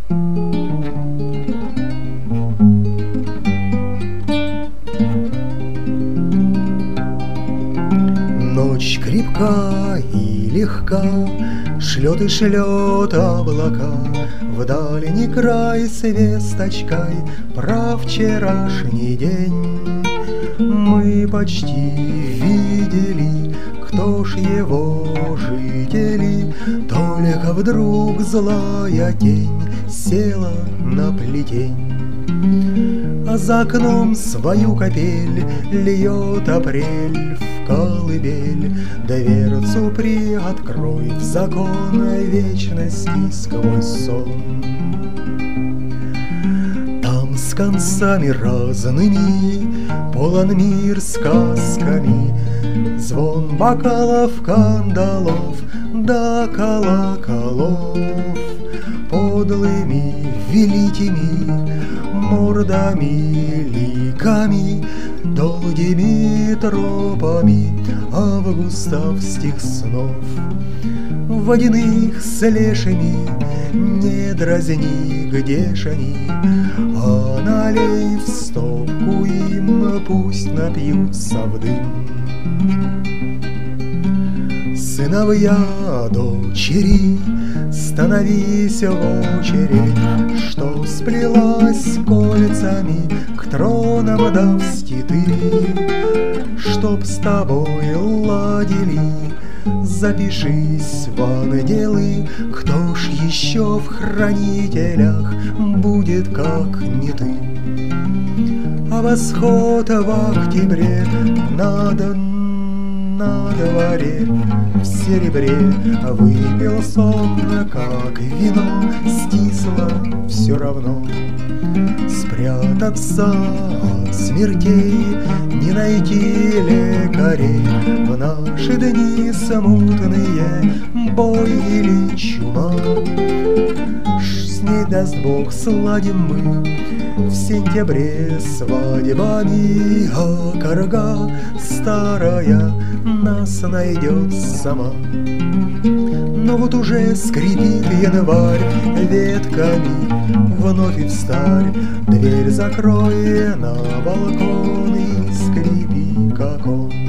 Ночь крепка и легка, шлет и шлет облака, в дальний край с весточкой про вчерашний день. Мы почти видели, кто ж его жители, только вдруг злая тень села на плетень. А за окном свою капель льет апрель в колыбель. Дверцу приоткрой в закон вечности сквозь сон. Там с концами разными полон мир сказками, звон бокалов, кандалов да колоколов. Подлыми великими мордами, ликами, долгими тропами августовских снов. Водяных с лешими не дразни, где ж они, а налей в стопку им, пусть напьются в дым. Сыновья, дочери, становись в очередь, что сплелась кольцами к тронам давсти ты, чтоб с тобой ладили. Запишись в ангелы, кто ж еще в хранителях будет, как не ты. А восход в октябре на дворе в серебре выпил сон, как вино, стисло все равно. Спрятаться от смертей, не найти лекарей в наши дни смутные, бой или чума. С ней, даст Бог, сладим мы в сентябре свадьбами, а карга старая нас найдет сама. Но вот уже скрипит январь ветками, вновь и встарь дверь закрой на балкон и скрипи, как он.